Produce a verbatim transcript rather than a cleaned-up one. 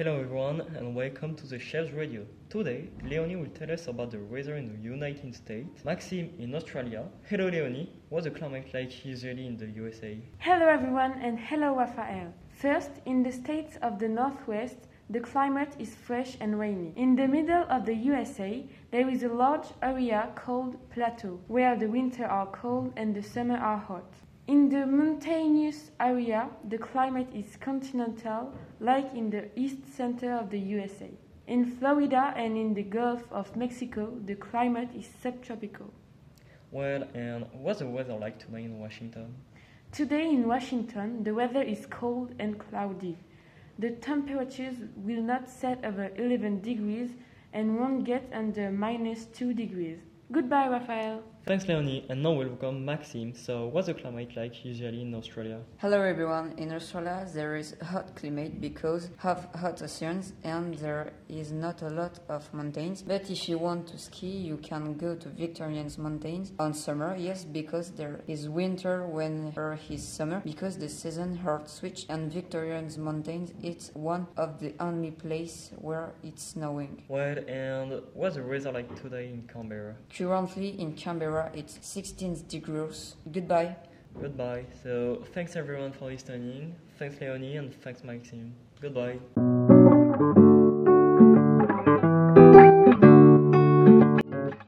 Hello everyone and welcome to the Chef's Radio. Today, Leonie will tell us about the weather in the United States, Maxime in Australia. Hello Leonie, what's the climate like usually in the U S A? Hello everyone and hello Raphael. First, in the states of the Northwest, the climate is fresh and rainy. In the middle of the U S A, there is a large area called Plateau, where the winter are cold and the summer are hot. In the mountainous area, the climate is continental, like in the east center of the U S A. In Florida and in the Gulf of Mexico, the climate is subtropical. Well, and what's the weather like today in Washington? Today in Washington, the weather is cold and cloudy. The temperatures will not set over eleven degrees and won't get under minus two degrees. Goodbye, Raphael. Thanks Leonie, and now we'll welcome Maxime. So what's the climate like usually in Australia? Hello everyone, in Australia there is hot climate because of hot oceans and there is not a lot of mountains, but if you want to ski you can go to Victorians Mountains on summer, yes, because there is winter when there is summer, because the season are switched, and Victorians Mountains it's one of the only place where it's snowing. Well, and what's the weather like today in Canberra? Currently in Canberra it's sixteen degrees. Goodbye. Goodbye. So thanks everyone for listening. Thanks Leonie and thanks Maxime. Goodbye.